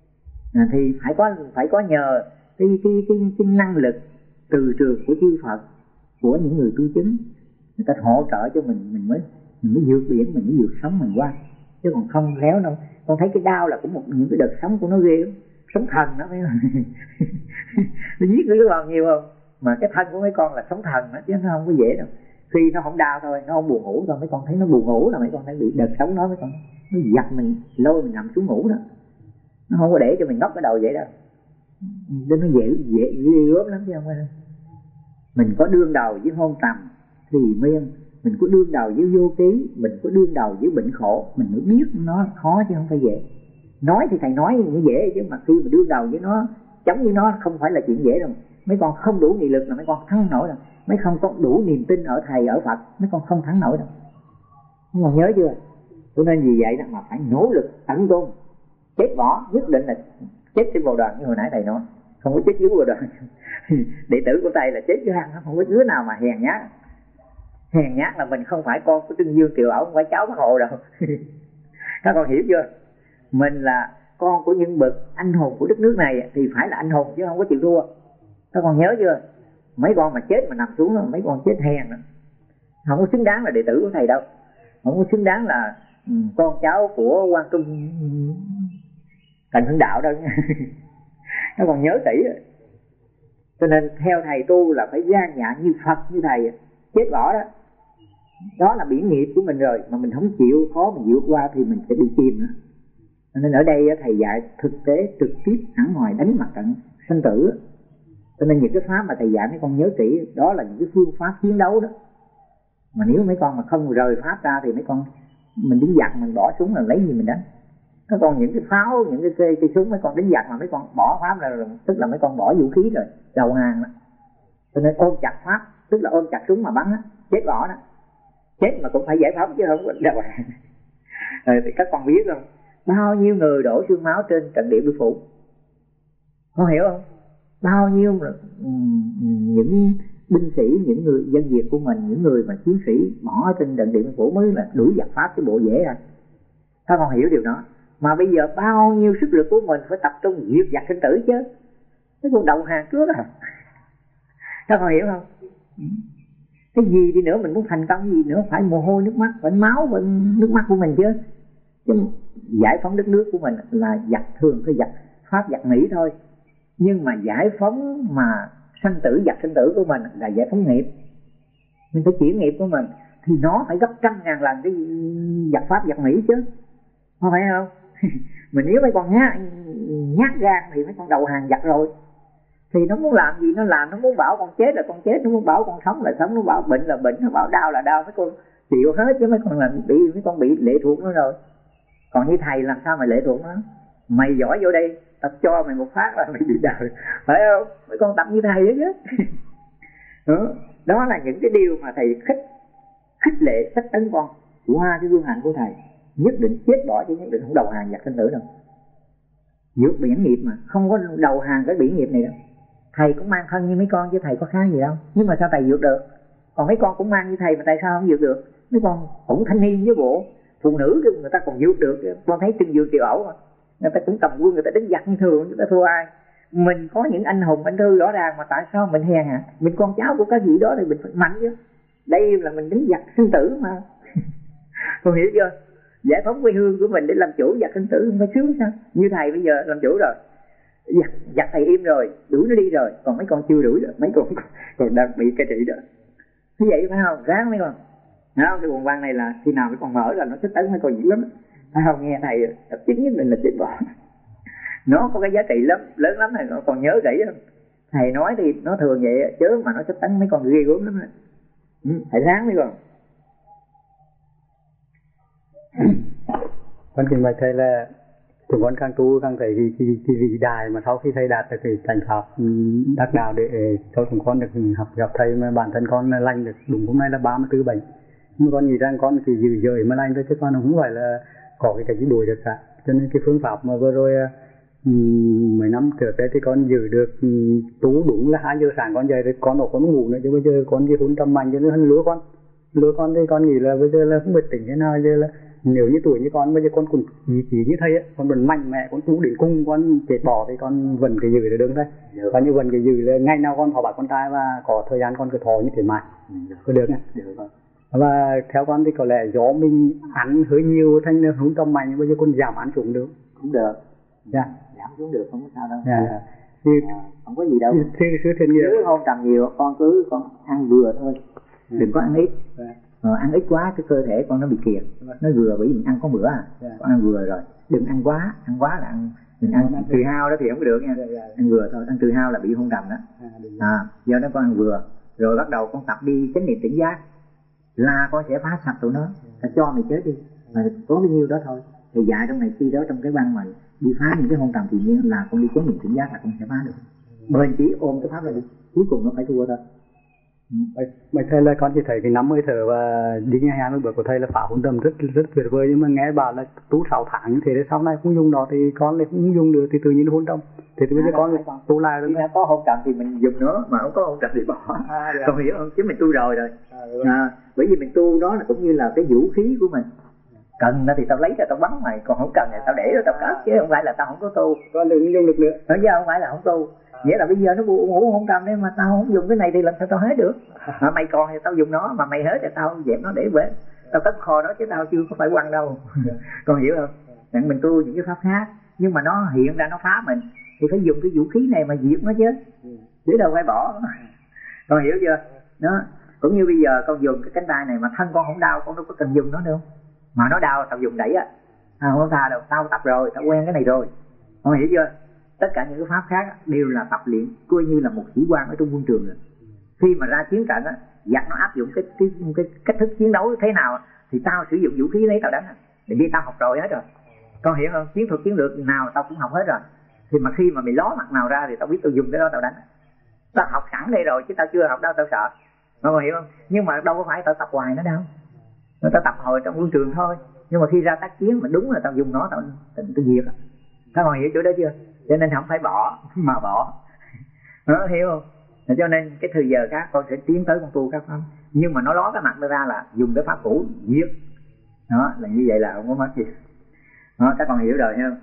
À, thì phải có phải có nhờ cái cái cái, cái năng lực từ trường của chư Phật, của những người tu chứng, người ta hỗ trợ cho mình, mình mới mình mới vượt biển, mình mới vượt sóng mình qua. Chứ còn không léo đâu. Con thấy cái đau là cũng một những cái đợt sóng của nó ghê lắm. Sống thần đó mấy con. Nó giết mấy con nhiều không? Mà cái thân của mấy con là sống thần đó, chứ nó không có dễ đâu. Khi nó không đau thôi, nó không buồn ngủ thôi, mấy con thấy nó buồn ngủ là mấy con thấy bị đợt sống nó, mấy con nó giật mình, lôi mình nằm xuống ngủ đó. Nó không có để cho mình ngóc cái đầu vậy đâu. Nên nó dễ dễ ghê gớm lắm chứ không phải đâu. Mình có đương đầu với hôn trầm thì miên mình có đương đầu với vô ký, mình có đương đầu với bệnh khổ, mình mới biết nó khó chứ không phải dễ. Nói thì thầy nói như dễ chứ mà khi mà đương đầu với nó, chống với nó không phải là chuyện dễ đâu. Mấy con không đủ nghị lực là mấy con thắng nổi đâu. Mấy con có đủ niềm tin ở thầy ở Phật, mấy con không thắng nổi đâu. Mấy con nhớ chưa? Cho nên vì vậy đó mà phải nỗ lực tấn công. Chết bỏ nhất định là chết trên bồ đoàn như hồi nãy thầy nói, không có chết dưới bồ đoàn. Đệ tử của thầy là chết dưới hang, không có đứa nào mà hèn nhát. Hèn nhát là mình không phải con của Trưng Dương Kiều Ẩu, không phải cháu Bác Hồ đâu. Các con hiểu chưa? Mình là con của những bậc anh hùng của đất nước này thì phải là anh hùng chứ không có chịu thua. Các con nhớ chưa? Mấy con mà chết mà nằm xuống, mấy con chết hèn đó. Không có xứng đáng là đệ tử của thầy đâu. Không có xứng đáng là con cháu của Quan Trung Trần Hưng Đạo đâu. Các con nhớ kỹ. Cho nên theo thầy tu là phải gan dạ như Phật như thầy. Chết bỏ đó, đó là biển nghiệp của mình rồi, mà mình không chịu khó mình vượt qua thì mình sẽ bị chìm nữa. Nên ở đây thầy dạy thực tế trực tiếp hẳn hoài đánh mặt trận sinh tử. Cho nên những cái pháp mà thầy dạy mấy con nhớ kỹ, đó là những cái phương pháp chiến đấu đó. Mà nếu mấy con mà không rời pháp ra thì mấy con mình đứng giặc mình bỏ súng là lấy gì mình đánh. Các con những cái pháo, những cái cây, cây súng mấy con đánh giặc mà mấy con bỏ pháp ra là, tức là mấy con bỏ vũ khí rồi, đầu hàng đó. Cho nên ôm chặt pháp, tức là ôm chặt súng mà bắn á, chết bỏ đó. Chết mà cũng phải giải phóng chứ không có đầu hàng. Rồi thì các con biết không, bao nhiêu người đổ xương máu trên trận địa Biên Phủ, con hiểu không? Bao nhiêu những binh sĩ, những người dân Việt của mình, những người mà chiến sĩ bỏ trên trận địa Biên Phủ mới là đuổi giặc Pháp cái bộ dễ à. Các con hiểu điều đó. Mà bây giờ bao nhiêu sức lực của mình phải tập trung diệt giặc sinh tử chứ. Cái con đầu hàng trước à. Các con hiểu không? Cái gì đi nữa mình muốn thành công gì nữa phải mồ hôi nước mắt, phải máu, phải nước mắt của mình chứ. Chứ giải phóng đất nước của mình là giặc thường thôi, giặc Pháp, giặc Mỹ thôi. Nhưng mà giải phóng mà sanh tử, giặc sinh tử của mình là giải phóng nghiệp. Mình phải chuyển nghiệp của mình thì nó phải gấp trăm ngàn lần cái giặc Pháp, giặc Mỹ chứ, không phải không? Mình nếu mấy con nhát, nhát gan thì mấy con đầu hàng giặc rồi. Thì nó muốn làm gì nó làm, nó muốn bảo con chết là con chết, nó muốn bảo con sống là sống, nó bảo bệnh là bệnh, nó bảo đau là đau, mấy con chịu hết chứ mấy con là bị mấy con bị lệ thuộc nó rồi. Còn như thầy làm sao mà lệ thuộc nó? Mày giỏi vô đây, tập cho mày một phát là mày bị đời, phải không? Mấy con tập như thầy đó chứ. Đó, đó là những cái điều mà thầy khích khích lệ sách tấn con qua cái gương hạnh của thầy. Nhất định chết bỏ chứ nhất định không đầu hàng giặc sinh tử đâu. Vượt biển nghiệp mà, không có đầu hàng cái biển nghiệp này đâu. Thầy cũng mang thân như mấy con chứ thầy có khác gì đâu. Nhưng mà sao thầy vượt được? Còn mấy con cũng mang như thầy mà tại sao không vượt được? Mấy con cũng thanh niên với bộ phụ nữ người ta còn vượt được. Con thấy Trưng Dương Kiều Ẩu mà, người ta cũng cầm quân, người ta đánh giặc như thường, người ta thua ai? Mình có những anh hùng anh thư rõ ràng mà tại sao mình hèn hả? Mình con cháu của cái gì đó thì mình phải mạnh chứ. Đây là mình đánh giặc sinh tử mà. Con hiểu chưa? Giải phóng quê hương của mình để làm chủ giặc sinh tử không phải sướng sao? Như thầy bây giờ làm chủ rồi, giặc, giặc thầy im rồi, đuổi nó đi rồi, còn mấy con chưa đuổi rồi, mấy con còn đang bị cai trị đó. Như vậy phải không? Ráng mấy con. Thấy không? Cái quần băng này là khi nào mấy con mở là nó sẽ tấn mấy con dữ lắm. Phải không? Nghe thầy tập chính nhất định là chết bỏ. Nó có cái giá trị lắm, lớn lắm này, nó còn nhớ kỹ không? Thầy nói thì nó thường vậy chứ mà nó sẽ tấn mấy con ghê gớm lắm. Ừ, thầy ráng mấy con. Con trình bày thầy là chúng con càng tu càng thấy vì cái vĩ đại mà sau khi thầy đạt được cái cảnh pháp đắc đạo để cho chúng con được học gặp thầy, mà bản thân con lành được đúng hôm nay là ba mươi tư bệnh. Nhưng con nghĩ rằng con chỉ giữ giới mà lành thôi chứ con không phải là có cái cái gì đuổi được cả. Cho nên cái phương pháp mà vừa rồi mấy năm trước đây thì con giữ được tú đúng là hai giờ sáng con dậy rồi con ở con ngủ nữa, chứ bây giờ con đi hôn trầm mạnh cho nên lứa con lứa con thì con nghĩ là bây giờ là không biết tỉnh thế nào. Giờ là nếu như tuổi như con bây giờ con cũng ý chí như thầy ấy, con vẫn mạnh mẽ, con tú đến cung, con chết bỏ thì con vẫn cái giữ được đấy. Còn như vẫn cái giữ là ngày nào con thọ bạc con trai và có thời gian con cứ thọ như thế mà có được nhé. Và theo con thì có lẽ do mình ăn hơi nhiều thành ra không trầm mạnh, bây giờ con giảm ăn xuống được cũng được. Dạ. Giảm xuống được không có sao đâu. Dạ. Thì, à, không có gì đâu. Thì cứ thiện nghiệp. Chứ không trầm nhiều, con cứ con ăn vừa thôi. Ừ. Đừng có ăn ít. Dạ. Ờ, ăn ít quá cái cơ thể con nó bị kiệt. Nó vừa bởi vì mình ăn có bữa à. Dạ. Con ăn vừa rồi. Đừng ăn quá, ăn quá là ăn mình ăn dạ, trừ hao đó thì không có được nha. Dạ, dạ. Ăn vừa thôi, ăn trừ hao là bị hôn trầm đó. À, à do đó con ăn vừa. Rồi bắt đầu con tập đi chánh niệm tỉnh giác. là con sẽ phá sạch tụi nó, ta cho mày chết đi, mà có bấy nhiêu đó thôi. Thì dạy trong này khi đó trong cái băng mà đi phá những cái hôn trầm tự nhiên là con đi chánh niệm tỉnh giác là con sẽ phá được. Bền chỉ ôm cái pháp này đi, cuối cùng nó phải thua thôi. Mấy thầy là con chỉ thấy cái nắm hơi thở và đi nghe hai mươi bữa của thầy là phá hôn trầm rất rất tuyệt vời, nhưng mà nghe bảo là tu sáu tháng như thế để sau này không dùng đó thì con lại không dùng được thì tự nhiên hôn trầm. Thì bây giờ con lại tu lại rồi. Khi đã có hôn trầm thì mình dùng nó, mà không có hôn trầm thì bỏ. À, con hiểu không? Chứ mình tu rồi rồi. À, à, bởi vì mình tu đó là cũng như là cái vũ khí của mình. Cần thì tao lấy ra tao bắn mày, còn không cần thì tao để đó tao cất, chứ không phải là tao không có tu. Con đừng dùng lực nữa. Nói chứ không phải là không tu. Nghĩa là bây giờ nó ngủ không trầm đấy mà tao không dùng cái này thì làm sao tao hết được. Mà mày còn thì tao dùng nó, mà mày hết thì tao dẹp nó để về. Tao cất kho đó chứ tao chưa có phải quăng đâu. Con hiểu không? Nên mình tu những cái pháp khác, nhưng mà nó hiện ra nó phá mình thì phải dùng cái vũ khí này mà diệt nó chứ, chứ đâu phải bỏ. Con hiểu chưa? Nó cũng như bây giờ con dùng cái cánh tay này mà thân con không đau, con đâu có cần dùng nó đâu. Mà nó đau tao dùng đẩy á, à, không tha đâu, tao tập rồi, tao quen cái này rồi. Con hiểu chưa? Tất cả những cái pháp khác đều là tập luyện, coi như là một sĩ quan ở trong quân trường rồi. Khi mà ra chiến trận á, giặc nó áp dụng cái cái cái cách thức chiến đấu thế nào thì tao sử dụng vũ khí lấy tao đánh. Để vì tao học rồi hết rồi. Con hiểu không? Chiến thuật chiến lược nào tao cũng học hết rồi. Thì mà khi mà mày ló mặt nào ra thì tao biết tao dùng cái đó tao đánh. Tao học sẵn đây rồi chứ tao chưa học đâu tao sợ. Con hiểu không? Nhưng mà đâu có phải tao tập hoài nó đâu. Tao tập hồi trong quân trường thôi. Nhưng mà khi ra tác chiến mà đúng là tao dùng nó tao tao, tao diệt. Các bạn hiểu chỗ đó chưa? Cho nên không phải bỏ mà bỏ. Nó hiểu không? Cho nên cái thời giờ khác con sẽ tiến tới con tu các pháp, nhưng mà nó ló cái mặt ra là dùng cái pháp cũ giết. Đó là như vậy là không có mất gì. Đó, các con hiểu rồi không?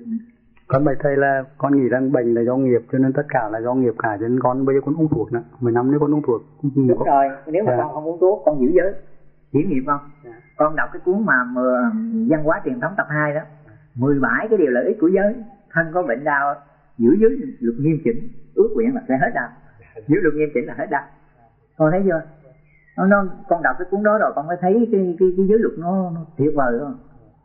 Con bạch thầy là con nghĩ rằng bệnh là do nghiệp, cho nên tất cả là do nghiệp cả, cho nên con bây giờ con uống thuốc nữa. Mười năm nữa con uống thuốc. Đúng rồi, nếu mà yeah. con không uống thuốc, con giữ giới, chuyển nghiệp không? Yeah. Con đọc cái cuốn mà văn hóa truyền thống tập hai đó, mười bảy cái điều lợi ích của giới. Thân có bệnh đau, giữ giới luật nghiêm chỉnh, ước nguyện là sẽ hết đau. Giữ luật nghiêm chỉnh là hết đau. Con thấy chưa? Nó, nó con đọc cái cuốn đó rồi con mới thấy cái cái cái giới luật nó, nó tuyệt vời không?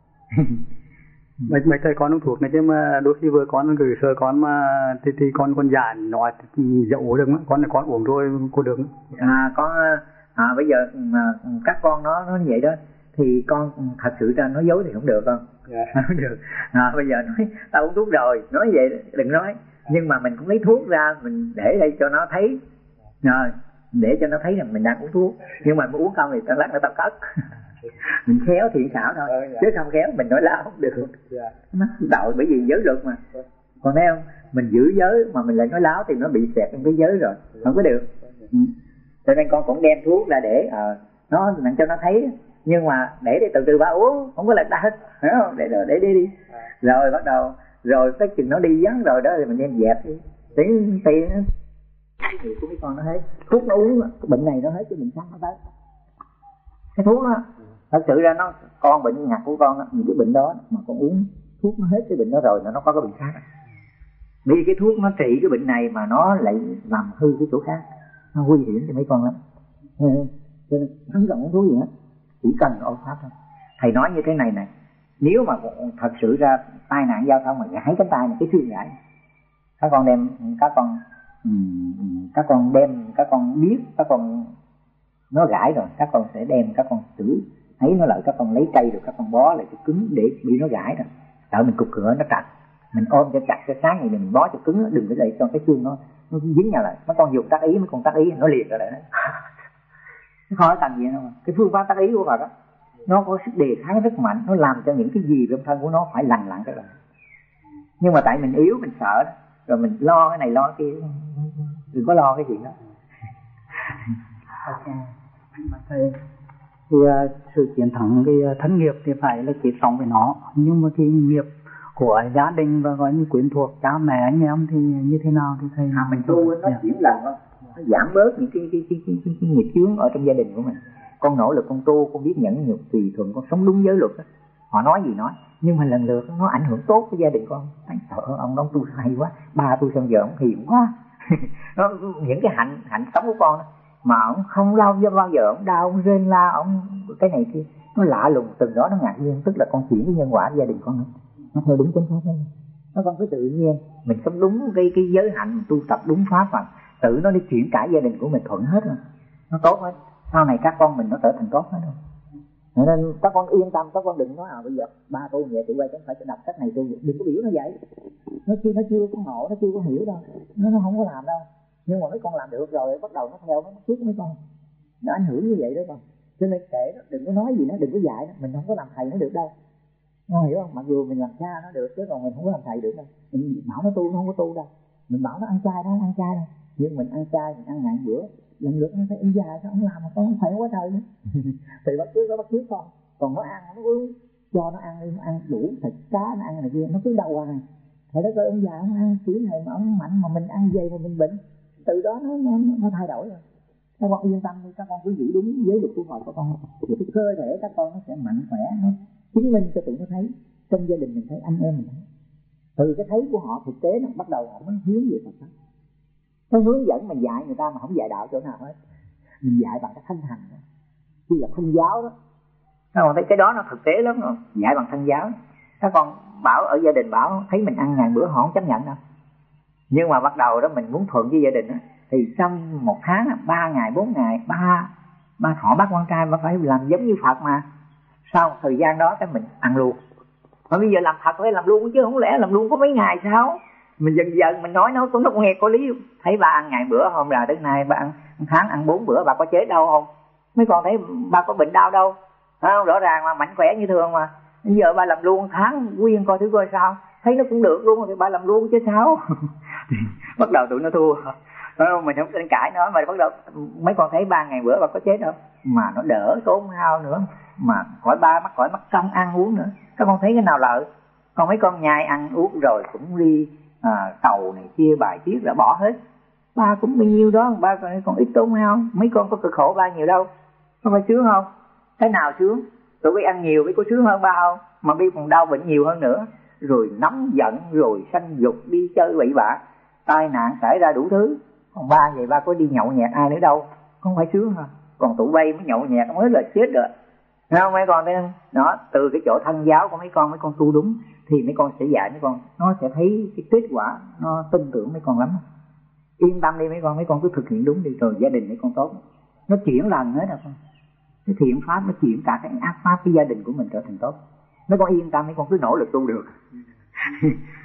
mấy mấy thầy con uống thuốc này chứ mà đôi khi vừa con gửi sơ con mà thì thì con con già nói dậu được, con là con uống rồi cô được. À con à bây giờ mà các con nó nó như vậy đó thì con thật sự ra nói dối thì không được không? Yeah. Không được. À, bây giờ nói tao uống thuốc rồi, nói vậy đừng nói. Nhưng mà mình cũng lấy thuốc ra mình để đây cho nó thấy, rồi để cho nó thấy rằng mình đang uống thuốc. Nhưng mà uống không thì tao lát nữa tao cất. Mình khéo thiện xảo thôi, ừ, dạ. Chứ không khéo mình nói láo không được. Dạ. Nó đạo bởi vì giới luật mà. Còn thấy không? Mình giữ giới mà mình lại nói láo thì nó bị xẹt trong cái giới rồi, không có được. Ừ. Cho nên con cũng đem thuốc ra để uh, nó làm cho nó thấy, nhưng mà để để từ từ ba uống, không có lệch ta hết, hiểu không? Để để đi đi. Rồi bắt đầu rồi cái chừng nó đi vắng rồi đó thì mình đem dẹp đi. Tiếng tiền cái gì của mấy con nó hết, thuốc nó uống bệnh này nó hết chứ bệnh khác nó tới. Cái thuốc đó thật sự ra nó con bệnh ngặt của con đó, những cái bệnh đó mà con uống thuốc nó hết cái bệnh đó rồi nó có cái bệnh khác. Vì cái thuốc nó trị cái bệnh này mà nó lại làm hư cái chỗ khác, nó nguy hiểm cho mấy con lắm. Cho nên không cần uống thuốc gì hết, chỉ cần ôm pháp thôi. Thầy nói như thế này này, nếu mà thật sự ra tai nạn giao thông mà gãy cánh tay này, cái xương gãy, các con đem các con các con đem các con biết các con nó gãy rồi, các con sẽ đem các con xử thấy nó lại, các con lấy cây rồi các con bó lại cho cứng để bị nó gãy rồi. Sợ mình cục cửa nó chặt, mình ôm cho chặt cho sáng vậy mình bó cho cứng, đừng có để cho cái xương nó nó dính nhau lại. Mấy con dùng tác ý, mấy con tác ý nó liền ra lại đó. Nó khỏi cần gì đâu. Cái phương pháp tác ý của Phật đó, nó có sức đề kháng rất mạnh, nó làm cho những cái gì trong thân của nó phải lành lặn cái đó. Nhưng mà tại mình yếu, mình sợ đó, rồi mình lo cái này lo cái kia, đừng có lo cái chuyện đó. Ok. Thầy, thì uh, sự chiến thắng cái uh, thân nghiệp thì phải là chết sống với nó, nhưng mà cái nghiệp của gia đình và gọi như quyến thuộc cha mẹ anh em thì như thế nào thì thầy? À, mình tu nó chuyển lần thôi, nó giảm bớt những cái cái cái cái, cái, cái nghiệp chướng ở trong gia đình của mình. Con nỗ lực con tu, con biết nhẫn nhục tùy thuận, con sống đúng giới luật đó. Họ nói gì nói, nhưng mà lần lượt nó ảnh hưởng tốt với gia đình con. Thấy sợ ông đó tu hay quá, ba tu xong giờ ông hiền quá. Nó những cái hạnh hạnh sống của con đó, mà ông không lau cho bao giờ ông đau, ông rên la, ông cái này kia nó lạ lùng, từng đó nó ngạc nhiên, tức là con chuyển cái nhân quả gia đình con nữa, nó theo đúng chính xác đấy, nó không có tự nhiên, mình sống đúng cái cái giới hạnh, tu tập đúng pháp mà tự nó đi chuyển cả gia đình của mình thuận hết rồi, nó tốt hết. sau này các con mình nó trở thành tốt hết đâu. Nên các con yên tâm, các con đừng nói à bây giờ ba tôi về tụi bay chẳng phải đọc sách này tôi đừng có biểu nó vậy. Nó chưa nó chưa có ngộ, nó chưa có hiểu đâu, nó nó không có làm đâu. Nhưng mà mấy con làm được rồi bắt đầu nó theo nó trước mấy con, nó ảnh hưởng như vậy đó con. Cho nên kệ nó, đừng có nói gì nó, đừng có dạy nó, mình không có làm thầy nó được đâu. Con hiểu không? Mặc dù mình làm cha nó được chứ còn mình không có làm thầy được đâu. Mình bảo nó tu nó không có tu đâu, mình bảo nó ăn chay nó không ăn chay đâu. Nhưng mình ăn chay mình ăn ngàn bữa, lần lượt nó thấy ông già sao ông làm mà con không phải quá trời nữa. Thì bắt trước nó bắt trước con, còn nó ăn nó uống cho nó ăn đi, nó ăn đủ thịt cá nó ăn này kia nó cứ đau hoài. Thôi đó coi ông già nó ăn kiểu này mà ông mạnh mà mình ăn dày mà mình bệnh, từ đó nó nó, nó thay đổi rồi. Các con yên tâm đi, các con cứ giữ đúng giới luật của Phật của con, thì cái cơ thể các con nó sẽ mạnh khỏe, nó chứng minh cho tụi nó thấy, trong gia đình mình thấy, anh em mình thấy. Từ cái thấy của họ thực tế nó bắt đầu họ mới hướng về Phật pháp. Nó hướng dẫn mình dạy người ta mà không dạy đạo chỗ nào hết, mình dạy bằng cái thân hành đó, như là thân giáo đó. Các con thấy cái đó nó thực tế lắm rồi, dạy bằng thân giáo. Các con bảo ở gia đình bảo thấy mình ăn ngàn bữa họ không chấp nhận đâu. Nhưng mà bắt đầu đó mình muốn thuận với gia đình đó, thì trong một tháng ba ngày bốn ngày ba ba thọ bác quan trai mà phải làm giống như Phật mà. Sau một thời gian đó cái mình ăn luôn. Mà bây giờ làm thật phải làm luôn chứ không lẽ làm luôn có mấy ngày sao? Mình dần dần mình nói nó cũng nó nghe có lý. Thấy ba ăn ngày bữa hôm là đến nay ba ăn một tháng ăn bốn bữa, bà có chế đau không? Mấy con thấy ba có bệnh đau đâu, không? Rõ ràng mà mạnh khỏe như thường mà. Bây giờ ba làm luôn tháng nguyên coi thử coi sao, thấy nó cũng được luôn thì ba làm luôn chứ sao. Bắt đầu tụi nó thua. Mình không nên cãi nó, mà bắt đầu mấy con thấy ba ngày bữa ba có chết đâu mà nó đỡ tốn hao nữa, mà khỏi ba mắc khỏi mắc công ăn uống nữa. Các con thấy cái nào lợi? Còn mấy con nhai ăn uống rồi cũng đi à, tàu này kia bài tiết đã bỏ hết. Ba cũng bao nhiêu đó, ba còn, còn ít tốn hao. Mấy con có cực khổ ba nhiều đâu, có phải sướng không? Cái nào sướng? Tụi bay ăn nhiều bay có sướng hơn ba không? Mà bay còn đau bệnh nhiều hơn nữa, rồi nóng giận, rồi sanh dục, đi chơi bậy bạ, tai nạn xảy ra đủ thứ. Còn ba vậy ba có đi nhậu nhẹt ai nữa đâu, không phải sướng hả? Còn tụi bay mới nhậu nhẹt mới là chết rồi. Thấy không mấy con? Thấy không? Đó, từ cái chỗ thân giáo của mấy con, mấy con tu đúng thì mấy con sẽ dạy mấy con, nó sẽ thấy cái kết quả, nó tin tưởng mấy con lắm. Yên tâm đi mấy con, mấy con cứ thực hiện đúng đi rồi gia đình mấy con tốt. Nó chuyển lần hết rồi con. Cái thiện pháp nó chuyển cả cái ác pháp, cái gia đình của mình trở thành tốt. Mấy con yên tâm, mấy con cứ nỗ lực tu được.